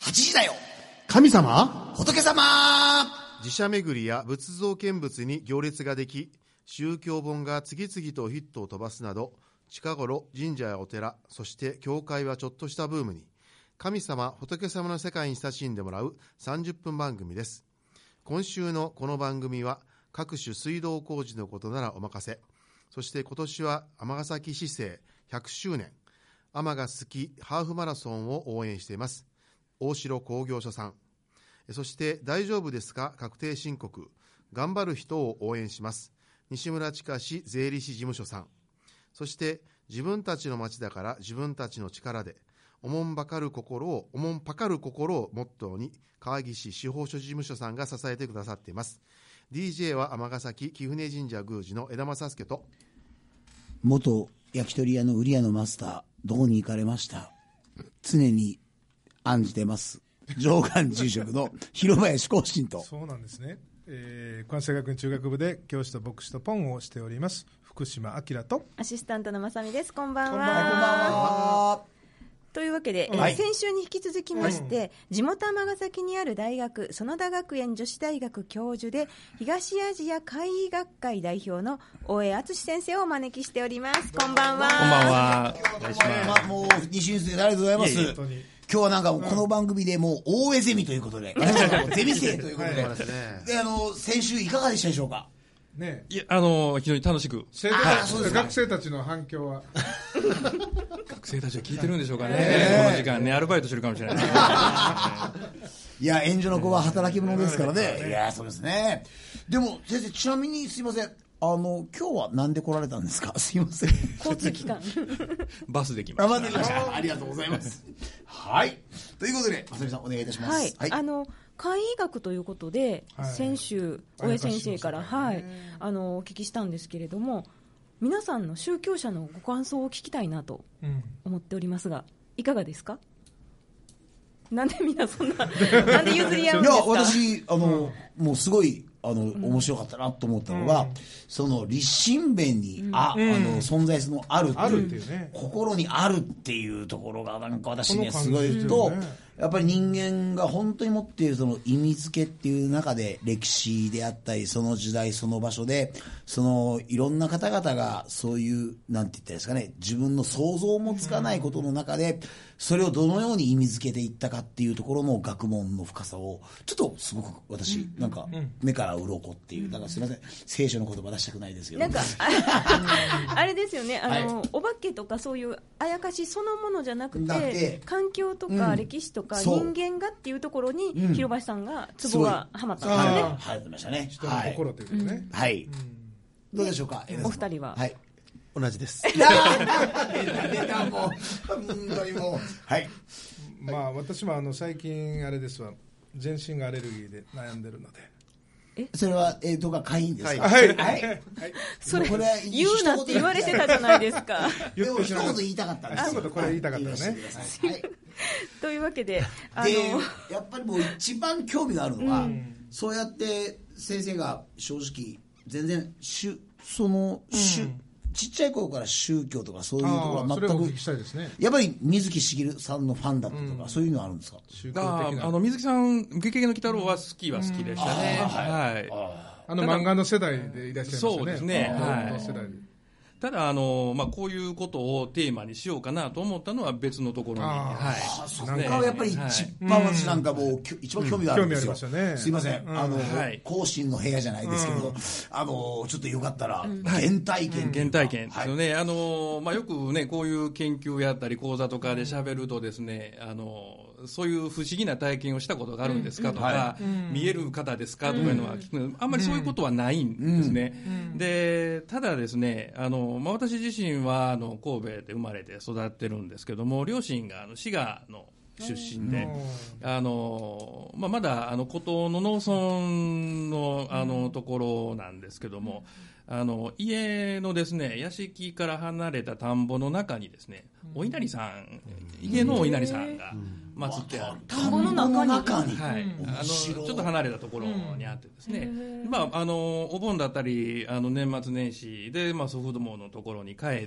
8時だよ。 神様、 仏様。 寺社巡りや仏像見物に行列ができ、宗教本が次々とヒットを飛ばすなど、近頃神社やお寺、そして教会はちょっとしたブームに、神様仏様の世界に親しんでもらう30分番組です。今週のこの番組は各種水道工事のことならお任せ。そして今年は尼崎市政100周年尼が好きハーフマラソンを応援しています大城工業所さん。そして大丈夫ですか確定申告頑張る人を応援します西村親市税理士事務所さん。そして自分たちの町だから自分たちの力でおもんぱかる心をモットーに川岸司法書事務所さんが支えてくださっています。 DJ は尼崎貴船神社宮司の枝正助と元焼き鳥屋の売り屋のマスター、どこに行かれました？常に案じてます上官住職の広林光信と。 そうなんですね、関西学院中学部で教師と牧師とポンをしております福島明とアシスタントのまさみです。こんばんは。 こんばんは。 というわけで、 はい、 先週に引き続きまして、地元尼崎にある大学園田学園女子大学教授で東アジア会議学会代表の大江敦先生をお招きしております。こんばんは。 こんばんは。お願いします。 もう西先生ありがとうございます。今日はなんかこの番組でもう大江ゼミということで、ゼミ生ということで、で先週いかがでしたでしょうか？ ね、 いや非常に楽しく、 学生たちの反響は学生たちは聞いてるんでしょうかね、この時間ね、アルバイトしてるかもしれないですねいや、援助の子は働き者ですからね。いや、そうですね。でも先生、ちなみにすいません、今日はなんで来られたんですか？すいません。 交通機関バスで来ました。 ありがとうございます。はい。ということで、まさみさんお願いいたします。 はい。会医学ということで、先週大江先生から、お聞きしたんですけれども、皆さんの宗教者のご感想を聞きたいなと思っておりますが、いかがですか？なんでみんなそんななんで譲り合うんですか？いや、 私もうすごい面白かったなと思ったのが、その立身弁に、存在するのあるっていう、心にあるっていうところがなんか私ねすごいと、やっぱり人間が本当に持っているその意味付けっていう中で、歴史であったりその時代その場所でそのいろんな方々がそういうなんて言ったらいいですかね、自分の想像もつかないことの中でそれをどのように意味付けていったかっていうところの学問の深さをちょっとすごく私なんか目から鱗っていう、なんかすみません、聖書の言葉出したくないですよ。 なんかあれですよね、お化けとかそういうあやかしそのものじゃなくて、環境とか歴史とか人間がっていうところに広林さんがツボがはまったんですよね。 はましたね。 人の心ということね。 はい。どうでしょうか、 お二人は？ はい。 同じです。 出たもう本当にもう。はい。 まあ私も最近あれですわ、全身がアレルギーで悩んでるので。 それは会員ですか？ はい。 それ言うなって言われてたじゃないですか。 でも一言言いたかったんです。 一言これ言いたかったね。 というわけで、 やっぱりもう一番興味があるのは、そうやって先生が正直全然ちっちゃい頃から宗教とかそういうところは全く、 それをお聞きしたいですね。 やっぱり水木しげるさんのファンだったとか、そういうのはあるんですか？ 水木さん、ゲゲゲの鬼太郎は好きでしたね。 漫画の世代でいらっしゃいましたね。 そうですね。ただこういうことをテーマにしようかなと思ったのは別のところに、 そこがやっぱり一番私なんかもう一番興味があるんですよ。すいません、後進の部屋じゃないですけど、ちょっとよかったら原体験ですよね。よくねこういう研究やったり講座とかで喋るとですね、そういう不思議な体験をしたことがあるんですかとか、見える方ですかとかいうのは聞く、あんまりそういうことはないんですね。でただですね、私自身は神戸で生まれて育ってるんですけども、両親が滋賀の出身で、まだ孤島の農村のところなんですけども、家のですね屋敷から離れた田んぼの中にですね、お稲荷さん、家のお稲荷さんが、 祀ってある田んぼの中に、 はい、ちょっと離れたところにあってですね、お盆だったり年末年始で、祖父母のところに帰って、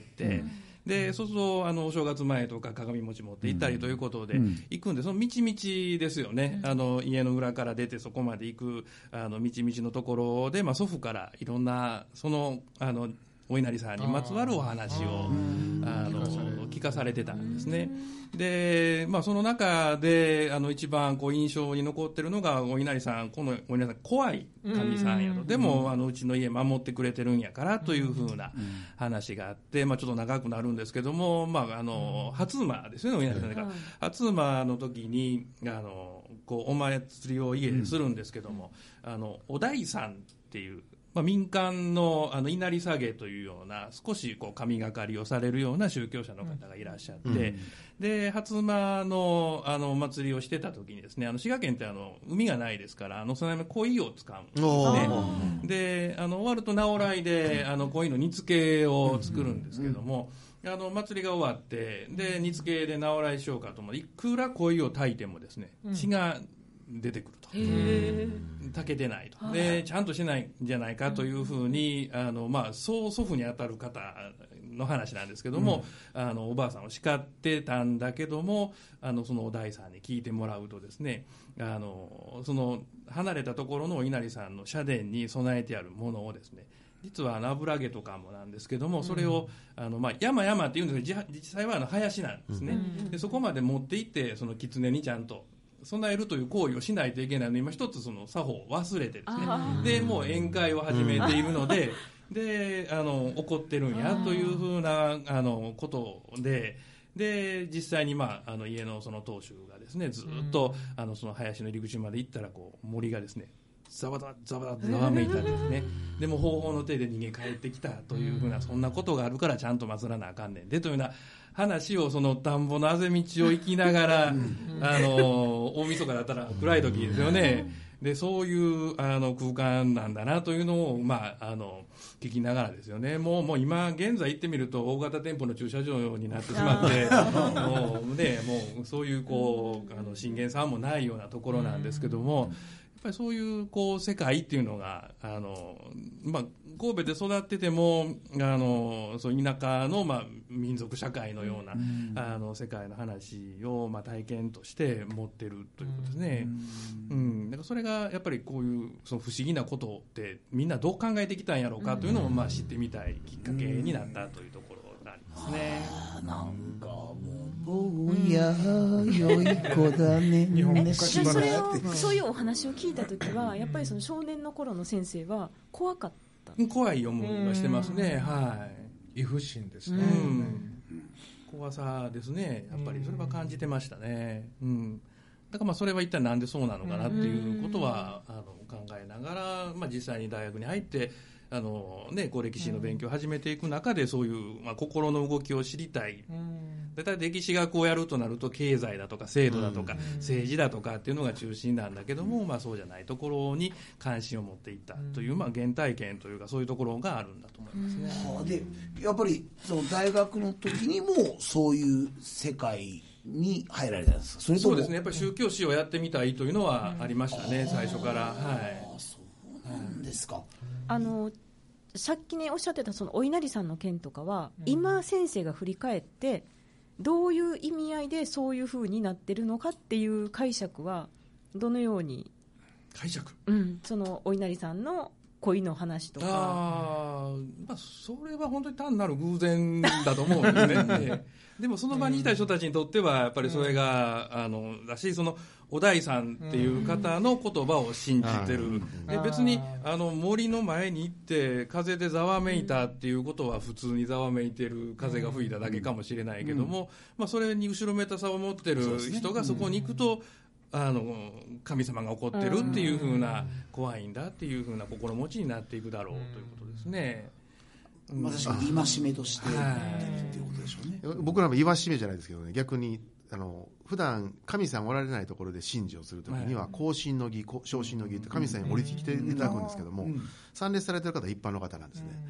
でそうするとお正月前とか鏡餅持って行ったりということで行くんで、その道々ですよね、家の裏から出てそこまで行く道々のところで、祖父からいろんなそのお稲荷さんにまつわるお話を聞かされてたんですね。で、その中で一番印象に残ってるのが、お稲荷さん、このお稲荷さん怖い神さんやと、でもうちの家守ってくれてるんやからというふうな話があって、ちょっと長くなるんですけども、初馬ですよね、お稲荷さんが初馬の時にお祭りを家でするんですけども、お大さんっていう民間の稲荷下げというような少し神がかりをされるような宗教者の方がいらっしゃって、で初馬のお祭りをしてた時にですね、滋賀県って海がないですから、その辺鯉を使うんですね。で終わると直来で鯉の煮付けを作るんですけども、祭りが終わってで煮付けで直来しようかと思って、いくら鯉を炊いてもですね、血が出てくると、炊けてないと、でちゃんとしないんじゃないかというふうに祖父にあたる方の話なんですけども、おばあさんを叱ってたんだけども、そのお大さんに聞いてもらうとですね、その離れたところのお稲荷さんの社殿に備えてあるものをですね、実は油揚げとかもなんですけども、それを山々っていうんですけど、実際は林なんですね。でそこまで持って行って、その狐にちゃんと備えるという行為をしないといけないのに、今一つその作法を忘れてですね、でもう宴会を始めているのでで怒ってるんやというふうなことで、実際に、家のその当主がですね、ずっとその林の入り口まで行ったら森がですねザバダザバダとざわめいたんですね。でも方法の手で逃げ帰ってきたというふうな、そんなことがあるからちゃんと祀らなあかんねんでというような話を、その田んぼのあぜ道を行きながら大晦日だったら暗い時ですよね。でそういう空間なんだなというのを、聞きながらですよね。もう今現在行ってみると大型店舗の駐車場になってしまってもうそういう信玄さんもないようなところなんですけども、やっぱりそういう世界っていうのが神戸で育っててもそう田舎の民族社会のような世界の話を体験として持ってるということですね。だからそれがやっぱりこういうその不思議なことってみんなどう考えてきたんやろうかというのを知ってみたいきっかけになったというところがありますね。 なんかもう坊や良い子だねそういうお話を聞いたときはやっぱりその少年の頃の先生は怖かった？ 怖い思いはしてますね。 畏怖心ですね。 怖さですね。やっぱりそれは感じてましたね。だからそれは一体なんでそうなのかなっていうことは考えながら、実際に大学に入って歴史の勉強を始めていく中で、そういう、心の動きを知りたい。だいたい歴史学をやるとなると経済だとか制度だとか政治だとかっていうのが中心なんだけども、そうじゃないところに関心を持っていったという、原体験というかそういうところがあるんだと思いますね。 でやっぱりその大学の時にもそういう世界に入られたんですか？それともそうですね、やっぱり宗教史をやってみたいというのはありましたね、最初から。 そうなんですか。 さっきねおっしゃってたそのお稲荷さんの件とかは、今先生が振り返ってどういう意味合いでそういう風になってるのかっていう解釈はどのように解釈、 そのお稲荷さんの恋の話とか。 それは本当に単なる偶然だと思うんですね。でもその場にいた人たちにとってはやっぱりそれが、だし、そのお大さんっていう方の言葉を信じてる。で別に森の前に行って風でざわめいたっていうことは普通にざわめいてる風が吹いただけかもしれないけども、それに後ろめたさを持ってる人がそこに行くと神様が怒ってるっていう風な、怖いんだっていう風な心持ちになっていくだろうということですね。 確かに戒めとしてっていうことでしょうね。 僕らも戒めじゃないですけどね、逆に普段神さんおられないところで神事をするときには後進の儀、昇進の儀って神さんに降りてきていただくんですけども、参列されてる方は一般の方なんですね。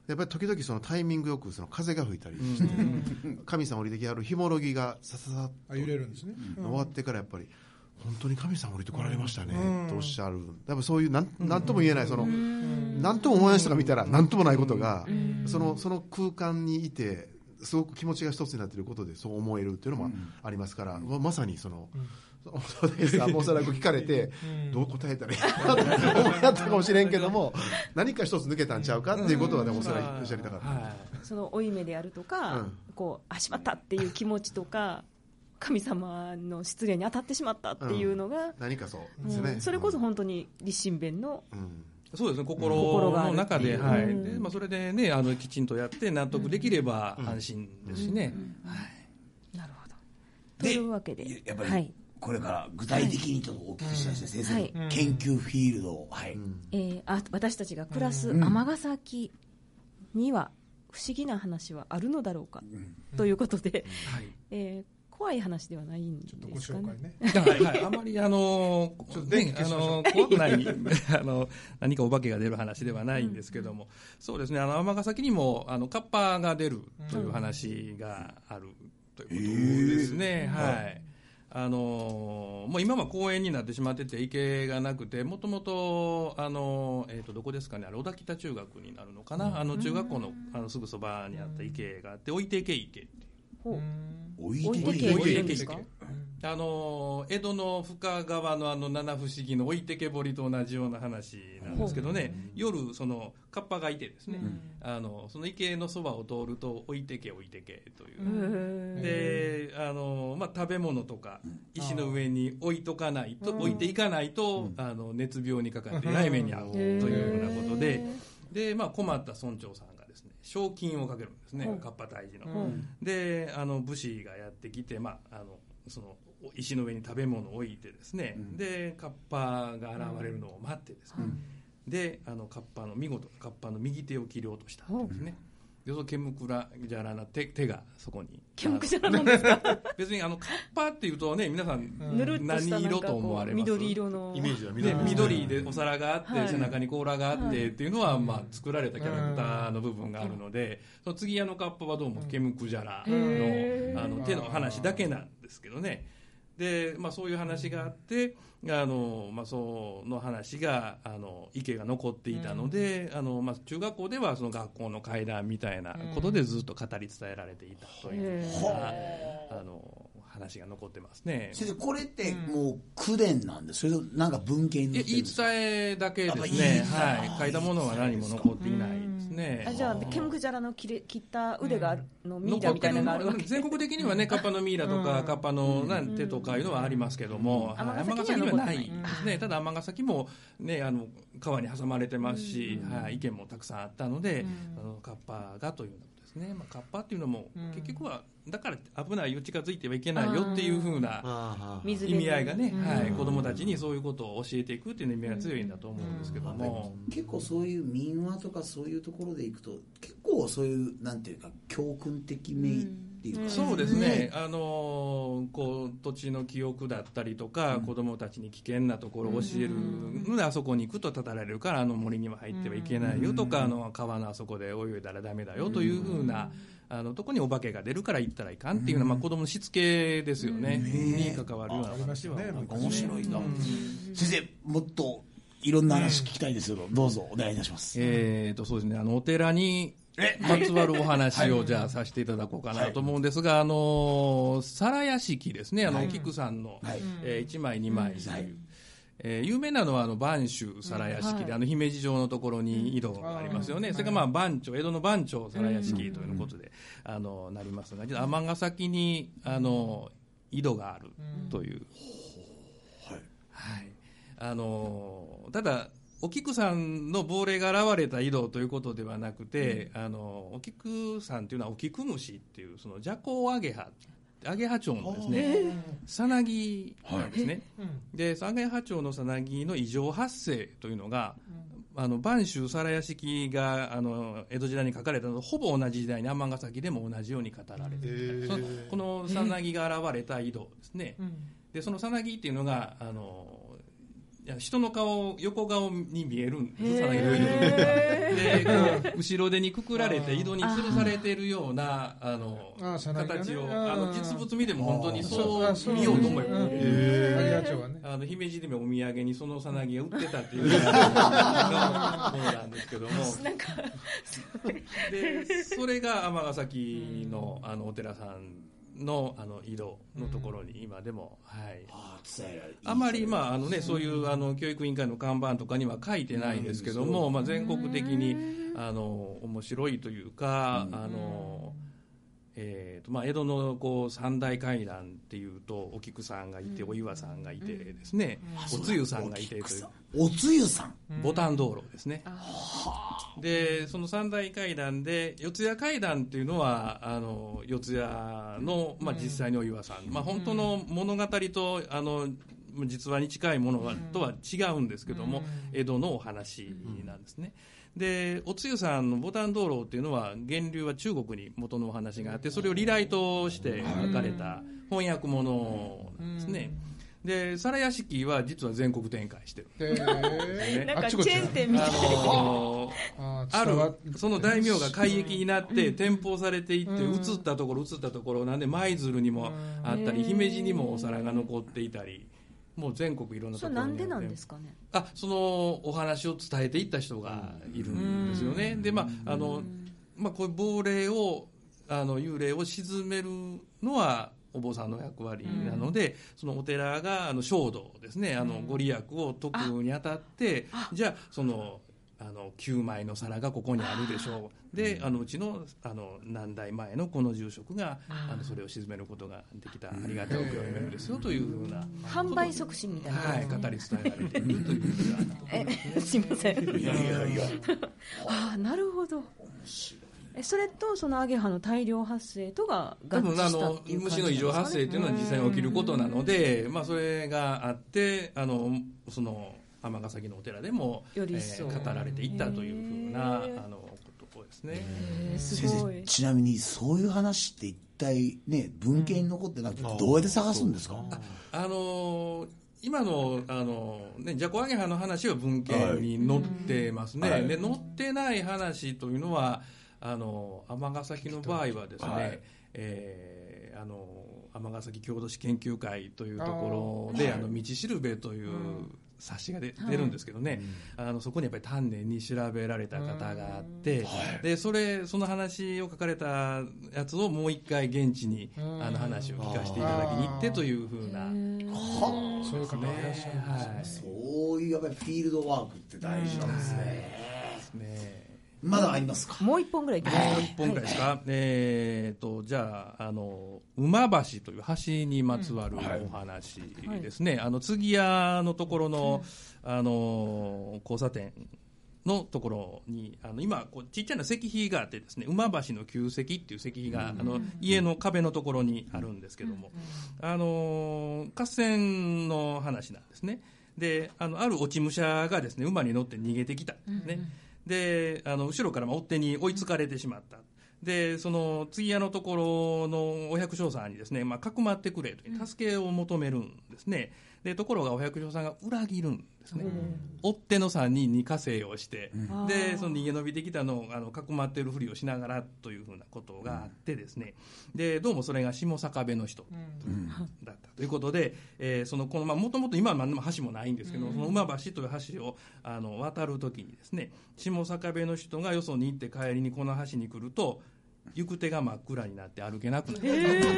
やっぱり時々そのタイミングよくその風が吹いたりして、神さん降りてきはるひもろぎがさささっと揺れるんですね、 終わってからやっぱり本当に神さん降りてこられましたね、とおっしゃる。やっぱそういうなんとも言えない、そのなんとも思わない人が見たらなんともないことが、その空間にいてすごく気持ちが一つになっていることでそう思えるっていうのもありますから、まさにそのおそらく聞かれてどう答えたらいいかなと思ったかもしれんけども、何か一つ抜けたんちゃうかっていうことはね、おそらくおっしゃりたかった。 その負い目であるとか、こうしまったっていう気持ちとか、神様の失礼に当たってしまったっていうのが、 何かそうですね、 それこそ本当に立身弁の、 そうですね、心の中で、はいでそれでね、きちんとやって納得できれば安心ですしね。 なるほど。というわけで、 やっぱりこれから具体的にちょっとお聞きしたいですね、先生、研究フィールドを、 私たちが暮らす尼崎には不思議な話はあるのだろうか、ということで、怖い話ではないんですかね。 あまり怖くない何かお化けが出る話ではないんですけども、そうですね、尼崎にもカッパが出るという話があるということですね。もう今は公園になってしまってて池がなくて、もともとどこですかね、小田北中学になるのかな、中学校のすぐそばにあった池があって、置いてけ池っていう。 置いてけ池ですか？ 江戸の深川の七不思議の置いてけ堀と同じような話なんですけどね、夜そのカッパがいてですね、その池のそばを通ると置いてけ置いてけという、で食べ物とか石の上に置いていかないと熱病にかかって雷鳴に遭うというようなことで、困った村長さんがですね、賞金をかけるんですね、カッパ退治の。で武士がやってきて、その石の上に食べ物を置いてですね、でカッパが現れるのを待ってですね、で見事カッパの右手を切り落としたんですね。でその煙くらじゃらな手がそこに。 煙くじゃらなんですか？ 別にカッパっていうとね、皆さん何色と思われます？ 緑色のイメージは緑でお皿があって、背中に甲羅があってっていうのは、作られたキャラクターの部分があるので、その次カッパはどうも煙くじゃらの手の話だけなんですけどね。でそういう話があって、その話が池が残っていたので、中学校ではその学校の怪談みたいなことでずっと語り伝えられていたというような話が残ってますね。 先生、これってもう口伝なんです？それとなんか文献に載ってるんですか？ 言い伝えだけですね。書いたものは何も残っていないですね。 じゃあ煙くじゃらの切った腕があるのミイラみたいなのがあるわけで、 全国的にはね、カッパのミイラとかカッパの手とかいうのはありますけども、尼崎にはないですね。ただ尼崎もね、川に挟まれてますし、池もたくさんあったので、カッパがというようなことですね。カッパっていうのも結局はだから危ないよ、近づいてはいけないよっていう風な意味合いがね、子供たちにそういうことを教えていくっていう意味が強いんだと思うんですけども、 結構そういう民話とかそういうところでいくと結構そういうなんていうか教訓的めいっていうか、 そうですね、こう土地の記憶だったりとか、子供たちに危険なところを教えるので、あそこに行くとたたられるから森には入ってはいけないよとか、川のあそこで泳いだらダメだよという風なとこにお化けが出るから行ったらいかんっていうのは、子供のしつけですよね、に関わるような話は面白いな。先生、もっといろんな話聞きたいですけど、どうぞお願いいたします。 そうですね、お寺にまつわるお話をじゃあさせていただこうかなと思うんですが、皿屋敷ですね、菊さんの1枚2枚という。有名なのは播州皿屋敷で、姫路城のところに井戸がありますよね。それから番町、江戸の番町皿屋敷ということでなりますが、実は尼崎に井戸があるという、ただお菊さんの亡霊が現れた井戸ということではなくて、お菊さんというのはお菊虫っていうその麝香アゲハ町のですね、さなぎなんですね。で、アゲハ町のさなぎの異常発生というのが、播州皿屋敷が江戸時代に書かれたのとほぼ同じ時代に尼崎でも同じように語られている、このさなぎが現れた井戸ですね。でそのさなぎっていうのが人の横顔に見えるんです、さなぎの井戸で後ろ手にくくられて井戸に吊るされているような形を実物見ても本当にそう見ようと思えば、姫路でもお土産にそのさなぎが売ってたっていうそうなんですけどもでそれが尼崎のお寺さんの井戸のところに今でも、あまりそういう教育委員会の看板とかには書いてないですけども、全国的に面白いというか、江戸の三大階段っていうとお菊さんがいてお岩さんがいてですね、おつゆさんがいてというおつゆさんボタン道路ですね。でその三大階段で四谷階段っていうのは四谷の、実際にお岩さん、本当の物語と実話に近いものとは違うんですけども、江戸のお話なんですね。でおつゆさんのボタン道路っていうのは源流は中国に元のお話があって、それをリライトして書かれた翻訳物なんですね。で皿屋敷は実は全国展開してる、 なんかチェーン店みたいなあるその大名が改易になって転封されていって移ったところなんで舞鶴にもあったり姫路にもお皿が残っていたり、もう全国いろんなところに。 それなんでなんですかね。 そのお話を伝えていった人がいるんですよね。でこういう亡霊を幽霊を鎮めるのはお坊さんの役割なので、そのお寺が正道ですね、ご利益を説くにあたって、じゃあその9枚の皿がここにあるでしょう、でうちの何代前のこの住職がそれを鎮めることができた、ありがたいお経を読めるんですよというふうな販売促進みたいな、 語り伝えられているというふうなすいません。 いやなるほど。それとそのアゲハの大量発生とが合致したっていう感じなんですかね。 虫の異常発生っていうのは実際に起きることなので、それがあってその尼崎のお寺でも語られていったというふうなことですね。 すごい。 先生、ちなみにそういう話って一体ね文献に残ってなくてどうやって探すんですか？ 今のジャコアゲハの話は文献に載ってますね。で載ってない話というのは尼崎の場合はですね、尼崎郷土史研究会というところで道しるべという冊子が出るんですけどね、そこにやっぱり丹念に調べられた方があって、でその話を書かれたやつをもう一回現地に話を聞かせていただきに行ってというふうな、 そういう方がいらっしゃるんですね。 そういうやっぱりフィールドワークって大事なんですね。まだありますか？ もう一本ぐらいいきますか？ もう一本ぐらいですか？じゃあ馬橋という橋にまつわるお話ですね。次屋のところの交差点のところに今ちっちゃな石碑があってですね、馬橋の旧石っていう石碑が家の壁のところにあるんですけども、合戦の話なんですね。である落ち武者がですね馬に乗って逃げてきたんですね。で後ろから追っ手に追いつかれてしまった。でその次屋のところのお百姓さんにですね、かくまってくれと助けを求めるんですね。でところがお百姓さんが裏切るんですね。追っ手の3人に加勢をして、でその逃げ延びてきたのをかくまってるふりをしながらというふうなことがあってですね、でどうもそれが下坂部の人だったということで、もともと今は何でも橋もないんですけど、その馬橋という橋を渡るときにですね、下坂部の人がよそに行って帰りにこの橋に来ると行く手が真っ暗になって歩けなくなる。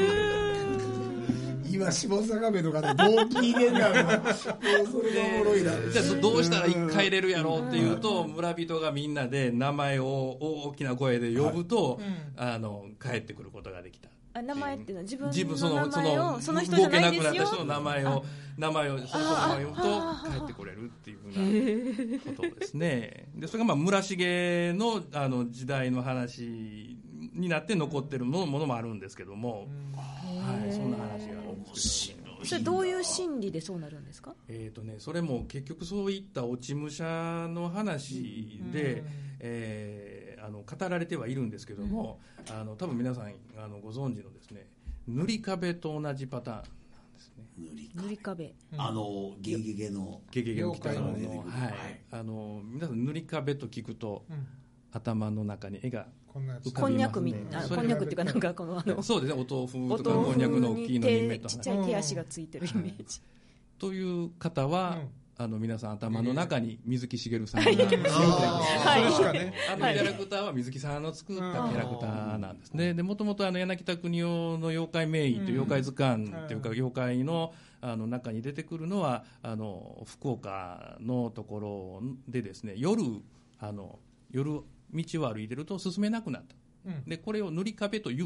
今下坂部の方どう聞いてんだろう。もうそれがおもろいな。 じゃあどうしたら帰れるやろうっていうと、村人がみんなで名前を大きな声で呼ぶと、帰ってくることができた。 名前っていうのは自分の名前をその人じゃないですよ。 動けなくなった人の名前をそのまま呼ぶと帰ってこれるっていうふうなことですね。でそれが村重の時代の話になって残ってるものもあるんですけども、そんな話があるんですけど、 それどういう心理でそうなるんですか？ それも結局そういった落ち武者の話で、語られてはいるんですけども、多分皆さんご存知のですね、塗り壁と同じパターンなんですね。 塗り壁、 ゲゲゲの北野の、皆さん塗り壁と聞くと、頭の中に絵が浮かびますね。 こんにゃくっていうかなんかこのそうですね、お豆腐とかこんにゃくの大きいのに目とちっちゃい手足がついてるイメージ。 という方は、皆さん頭の中に水木しげるさんがいるということで、キャラクターは水木さんの作ったキャラクターなんですね。で、もともと柳田国男の妖怪名医という妖怪図鑑というか、妖怪の中に出てくるのは福岡のところでですね、夜道を歩いてると進めなくなった。で、これを塗り壁という。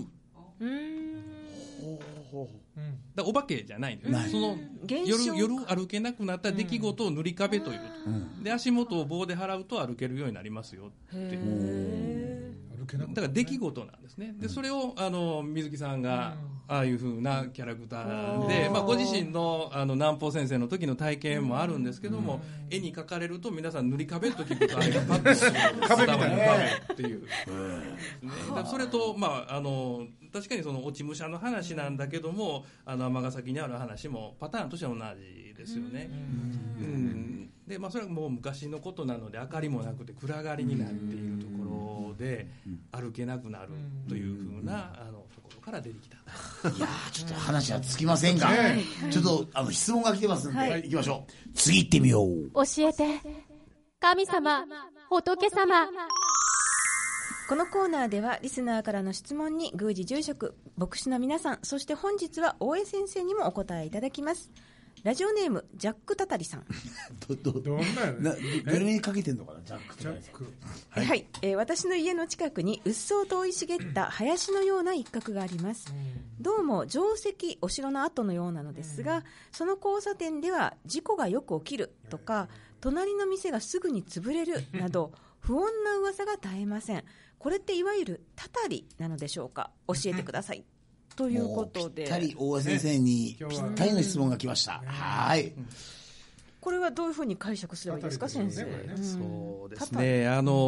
だお化けじゃないんです。その夜歩けなくなった出来事を塗り壁という、で足元を棒で払うと歩けるようになりますよってだから出来事なんですね。でそれを水木さんがああいう風なキャラクターで、ご自身の南方先生の時の体験もあるんですけども、絵に描かれると皆さん塗り壁と聞くとあれがパッと壁みたいな壁っていう、それと確かにその落ち武者の話なんだけども、尼崎にある話もパターンとしては同じですよね。でそれはもう昔のことなので明かりもなくて暗がりになっているところで歩けなくなるというふうなところから出てきた。 いやちょっと話はつきませんが、ちょっと質問が来てますんで、行きましょう。次行ってみよう。 教えて神様、仏様。 このコーナーではリスナーからの質問に宮司住職牧師の皆さん、そして本日は大江先生にもお答えいただきます。ラジオネームジャックタタリさん。 どんなどれにかけてんのかな、ジャックタタリさん。 はい、私の家の近くにうっそうと生い茂った林のような一角があります。どうも城跡、お城の跡のようなのですが、その交差点では事故がよく起きるとか、隣の店がすぐに潰れるなど不穏な噂が絶えません。これっていわゆるたたりなのでしょうか。教えてください。ということで、 ぴったり大江先生にぴったりの質問が来ました。はい。 これはどういうふうに解釈すればいいですか、先生。 そうですね。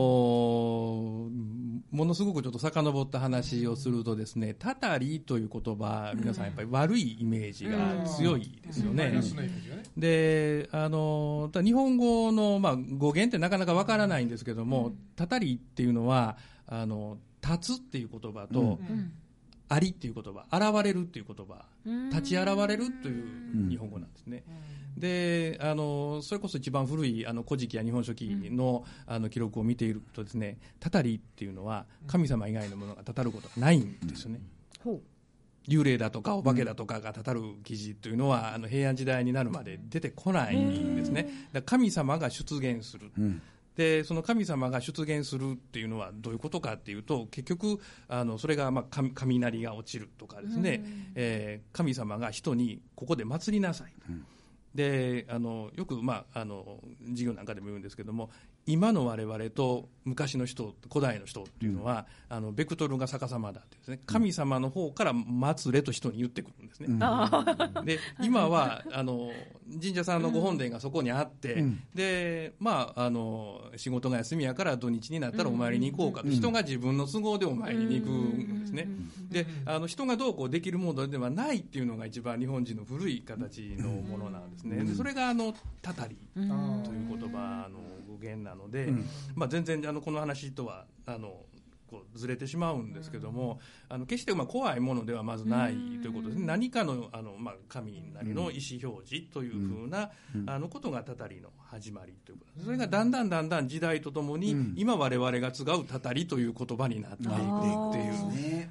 ものすごくちょっと遡った話をするとですね、たたりという言葉、皆さんやっぱり悪いイメージが強いですよね。で、日本語の語源ってなかなかわからないんですけども、たたりっていうのは立つっていう言葉と、ありっていう言葉、現れるっていう言葉、立ち現れるという日本語なんですね。でそれこそ一番古い古事記や日本書紀の、記録を見ているとですね、たたりっていうのは神様以外のものがたたることはないんですよね。幽霊だとかお化けだとかがたたる記事というのは平安時代になるまで出てこないんですね。だから神様が出現する、でその神様が出現するっていうのはどういうことかっていうと、結局それが雷が落ちるとかですね、神様が人にここで祭りなさい、でよく、授業なんかでも言うんですけども、今の我々と昔の人、古代の人っていうのは、ベクトルが逆さまだってですね、神様の方から祭れと人に言ってくるんですね。で今は神社さんのご本殿がそこにあって、で仕事が休みやから土日になったらお参りに行こうかと、人が自分の都合でお参りに行くんですね。で人がどうこうできるものではないっていうのが一番日本人の古い形のものなんですね。でそれがたたりという言葉の語源なので、全然この話とはずれてしまうんですけども、決して怖いものではまずないということですね。何かの神なりの意思表示というふうなことがたたりの始まりということです。それがだんだん時代とともに、今我々が使うたたりという言葉になっていくっていう、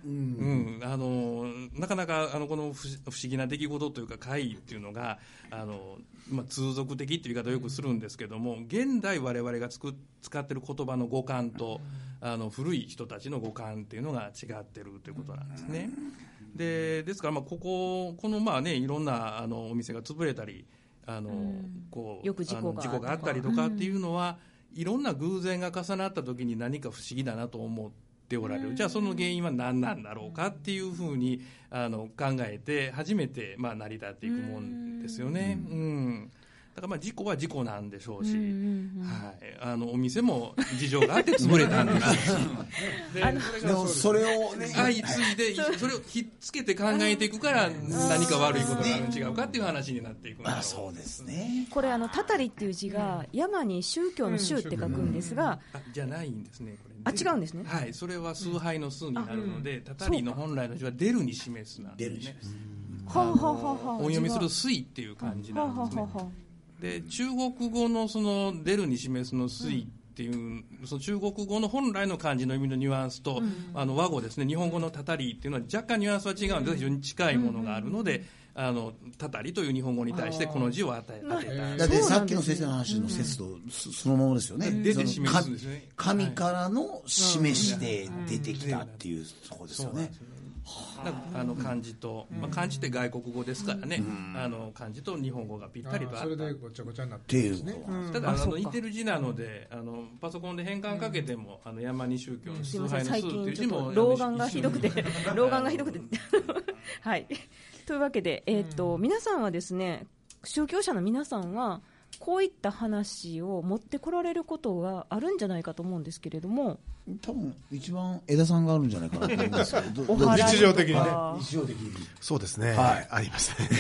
なかなかこの不思議な出来事というか怪異っていうのが通俗的っていう言い方をよくするんですけども、現代我々が使っている言葉の語感と古い人たちの語感っていうのが違ってるということなんですね。ですからこのいろんなお店が潰れたりよく事故があったりとかっていうのは、いろんな偶然が重なった時に何か不思議だなと思っておられる。じゃあその原因は何なんだろうかっていうふうに考えて初めて成り立っていくもんですよね。だかからまあ事故は事故なんでしょうし、お店も事情があって潰れたんですしでもそれをね相次いでそれをひっつけて考えていくから何か悪いことがあるん違うかっていう話になっていくんだろう。 そうですね。 これたたりっていう字が山に宗教の宗って書くんですが、 じゃないんですねこれ。 違うんですね。 はい、それは崇拝の崇になるので、たたりの本来の字は出るに示すなんですね。音読みする水っていう漢字なんですね。で中国語のその出るに示すの水っていう、その中国語の本来の漢字の意味のニュアンスと、和語ですね、日本語のたたりっていうのは若干ニュアンスは違うんですが非常に近いものがあるので、たたりという日本語に対してこの字を当てた。 だってさっきの先生の話の説とそのままですよね。 出て示すんですね。 神からの示して出てきたっていうところですよね。 漢字と、漢字って外国語ですからね、漢字と日本語がぴったりとあった。 それでごちゃごちゃになってるんですね。 ただ似てる字なのでパソコンで変換かけても山に宗教の崇拝の崇っていう字も老眼がひどくてはいというわけで、皆さんはですね、宗教者の皆さんはこういった話を持ってこられることがあるんじゃないかと思うんですけれども、 多分一番枝さんがあるんじゃないかなと思うんですけど日常的にね。 日常的にそうですね、ありますね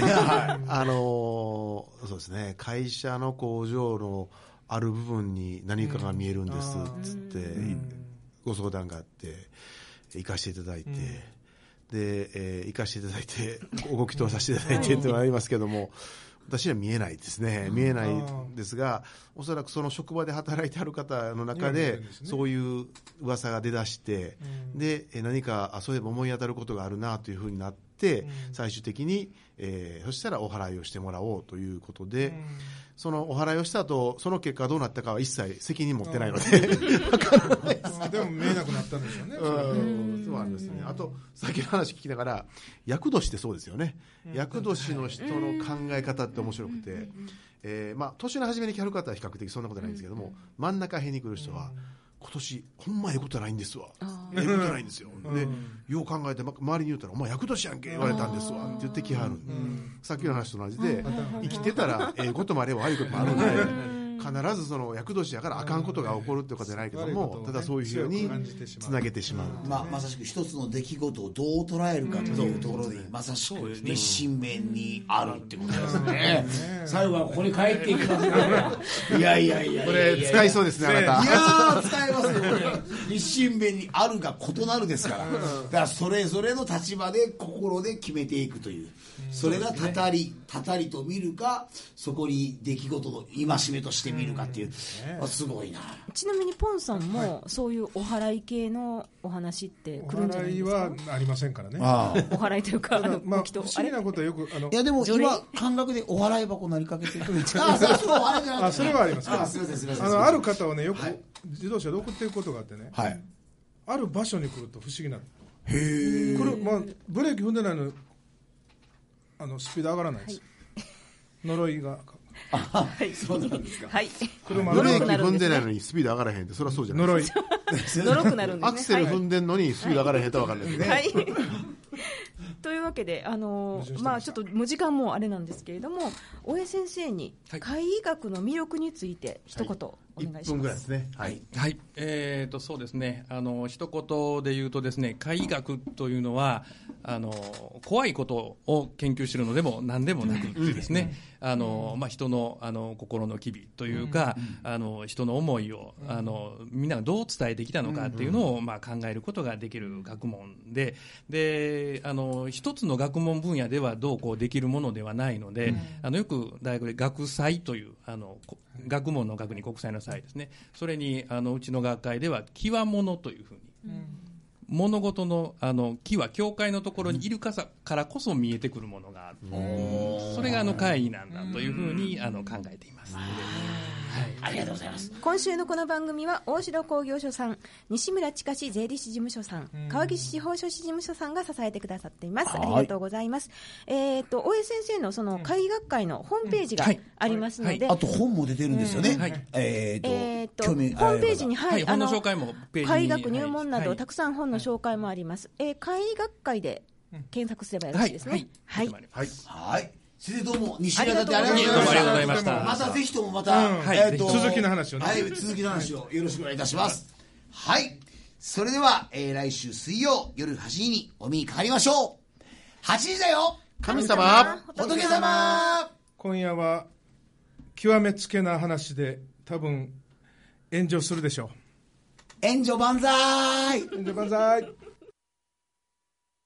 そうですね、会社の工場のある部分に何かが見えるんですつってご相談があって行かせていただいて、で、行かせていただいてご祈祷させていただいてってのがありますけども、私は見えないですね。見えないんですが、おそらくその職場で働いてある方の中でそういう噂が出だして、で何かそういえば思い当たることがあるなというふうになって、最終的に、そしたらお祓いをしてもらおうということで、そのお祓いをした後、その結果どうなったかは一切責任持ってないので分からないです。 でも見えなくなったんですよね。 そうなんですね。あとさっきの話聞きながら、厄年ってそうですよね。厄年の人の考え方って面白くて、年の初めに来はる方は比較的そんなことないんですけども、真ん中辺に来る人は今年ほんまええことないんですわ、ええことないんですよ、でよう考えて周りに言うたらお前厄年やんけ言われたんですわって言ってきはる、さっきの話と同じで、生きてたらええこともあれば悪いこともあるので、必ずその厄年やからあかんことが起こるってことじゃないけども、ただそういうふうにつなげてしまう、 まさしく一つの出来事をどう捉えるかというところにまさしく立身弁にあるってことですね。最後はここに帰っていきますね。いやこれ使いそうですね、あなた。 いや使いますよこれ。立身弁にあるが異なるですから。だからそれぞれの立場で心で決めていくという。それがたたりと見るか、そこに出来事の戒めとして見るかっていう、すごいな。 ちなみにポンさんもそういうお祓い系のお話って来るんじゃないですか。 お祓いはありませんからね。 お祓いというか不思議なことはよくいやでも今感覚でお祓い箱なりかけてるそれはあります。 すいません。 ある方をねよく自動車で送っていくことがあってね、ある場所に来ると不思議な。ブレーキ踏んでないのスピード上がらないです。呪いが。 そうなんですか。 はい。 ブレーキ踏んでないのにスピード上がらへんって、それはそうじゃないですか。 呪くなるんですね。 アクセル踏んでんのにスピード上がらへんとは分かんないですね。 はい。というわけで、ちょっともう時間もあれなんですけれども、大江先生に怪医学の魅力について一言お願いします。 1分ぐらいですね。はい。 そうですね。一言で言うとですね、怪医学というのは怖いことを研究しているのでも何でもなくですね、人の心の機微というか、人の思いをみんながどう伝えてきたのかっていうのを考えることができる学問で、一つの学問分野ではどうこうできるものではないので、よく大学で学祭という学問の学に国際の際ですね、それにうちの学会では極物というふうに、物事の木は境界のところにいるからこそ見えてくるものがある、それが怪異なんだというふうに考えています。 ありがとうございます。 今週のこの番組は大城工業所さん、西村親税理士事務所さん、川岸司法書士事務所さんが支えてくださっています。ありがとうございます。大江先生のその怪医学会のホームページがありますので、 あと本も出てるんですよね。ホームページに本の紹介もページに怪医学入門などたくさん本の紹介もあります。怪医学会で検索すればよろしいですね。はい。 先生どうも2週にわたってありがとうございました。またぜひともまた、 続きの話をね。 はい、続きの話をよろしくお願いいたします。はい。それでは、来週水曜夜8時にお目にかかりましょう。8時だよ神様仏様。 今夜は極めつけな話で多分炎上するでしょう。 援助万歳。 援助万歳。